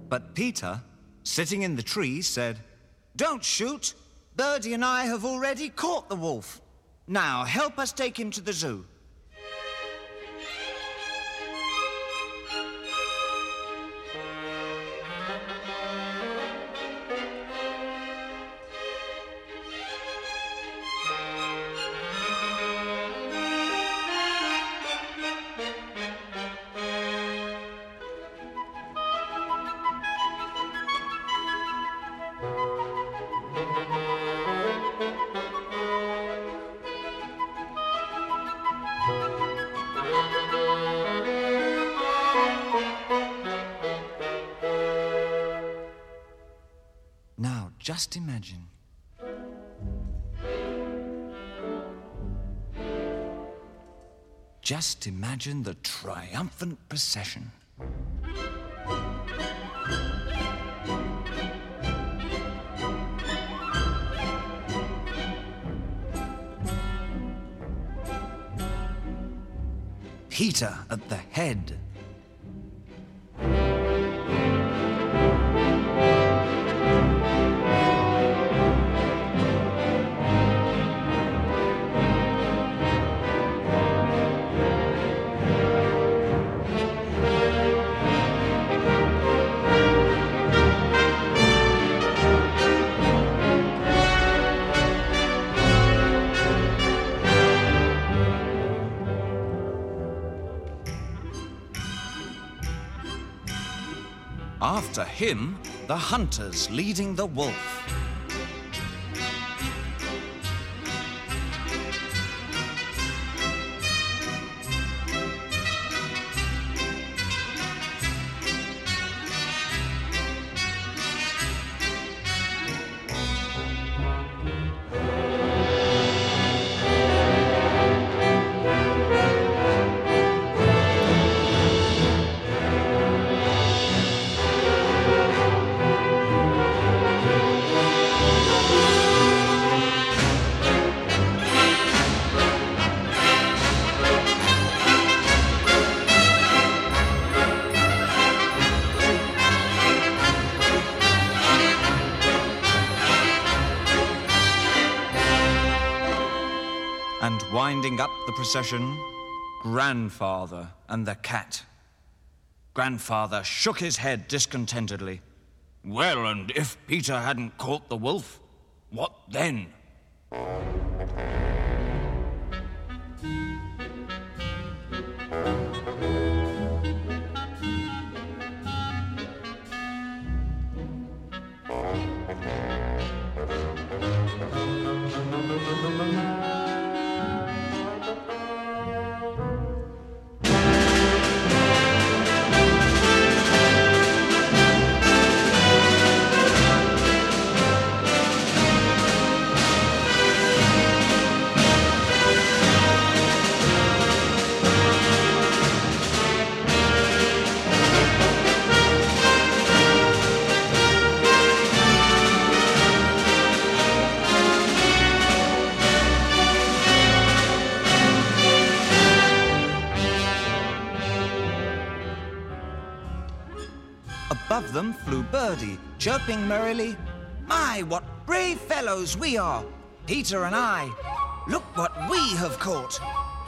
But Peter, sitting in the tree, said, "Don't shoot. Birdie and I have already caught the wolf. Now help us take him to the zoo." Now, just imagine. Just imagine the triumphant procession. Peter at the head. After him, the hunters leading the wolf. And winding up the procession, Grandfather and the cat. Grandfather shook his head discontentedly. Well, and if Peter hadn't caught the wolf, what then? Above them flew Birdie, chirping merrily, "My, what brave fellows we are, Peter and I! Look what we have caught!"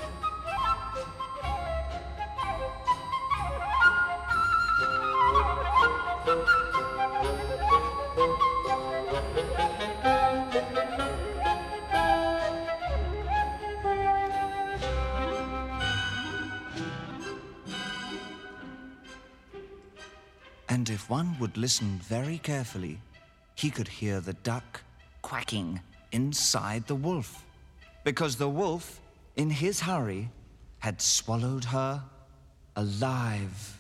And if one would listen very carefully, he could hear the duck quacking inside the wolf, because the wolf, in his hurry, had swallowed her alive.